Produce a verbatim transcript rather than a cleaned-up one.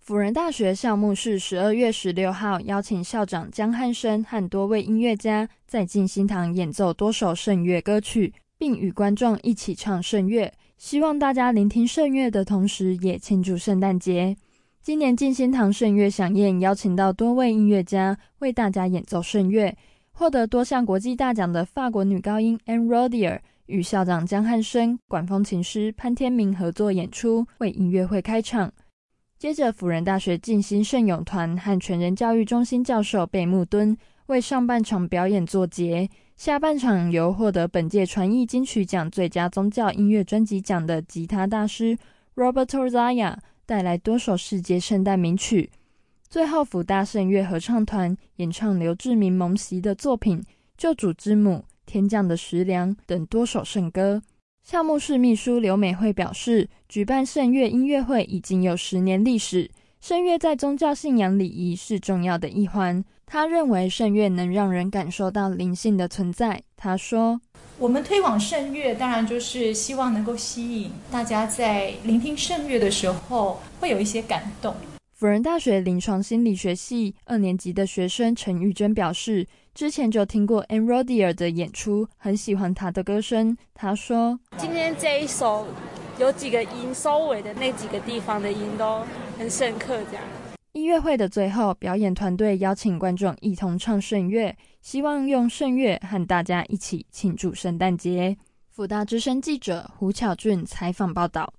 辅仁大学校牧室十二月十六号邀请校长江汉生和多位音乐家在静心堂演奏多首圣乐歌曲，并与观众一起唱圣乐，希望大家聆听圣乐的同时也庆祝圣诞节。今年静心堂圣乐响宴邀请到多位音乐家为大家演奏圣乐，获得多项国际大奖的法国女高音 Anne Rodier 与校长江汉生、管风琴师潘天明合作演出，为音乐会开场。接着辅仁大学静心圣咏团和全人教育中心教授贝木敦为上半场表演作结，下半场由获得本届传艺金曲奖最佳宗教音乐专辑奖的吉他大师 Roberto Zaya 带来多首世界圣诞名曲。最后辅大圣乐合唱团演唱刘志明蒙习的作品《救主之母》、《天降的食粮》等多首圣歌。校牧室秘书刘美惠表示，举办圣乐音乐会已经有十年历史，圣乐在宗教信仰礼仪是重要的一环。他认为圣乐能让人感受到灵性的存在。他说， 我们推广圣乐当然就是希望能够吸引大家在聆听圣乐的时候会有一些感动。 辅仁大学临床心理学系二年级的学生陈玉珍表示，之前就听过 Anne Rodier 的演出，很喜欢她的歌声。她说， 今天这一首有几个音收尾的那几个地方的音都很深刻这样。 音乐会的最后，表演团队邀请观众一同唱圣乐，希望用圣乐和大家一起庆祝圣诞节。辅大之声记者胡巧俊采访报道。